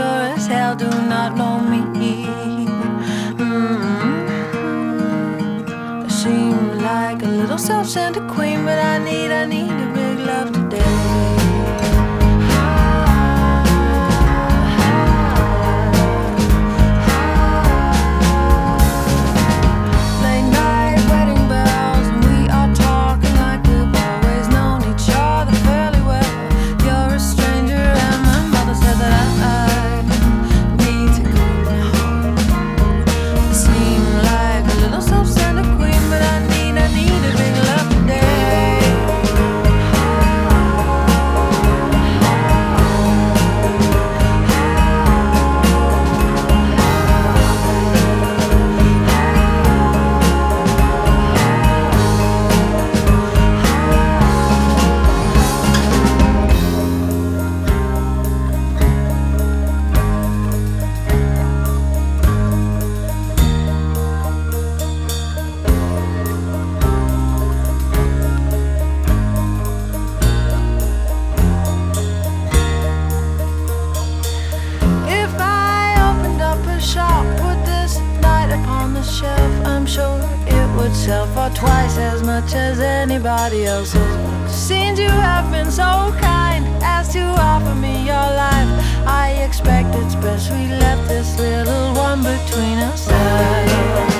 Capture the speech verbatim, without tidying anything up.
sure as hell do not know me. Mm-hmm. I seem like a little self-centered queen, but I need, I need a big love today. I'm sure it would sell for twice as much as anybody else's. Since you have been so kind as to offer me your life, I expect it's best we left this little one between us.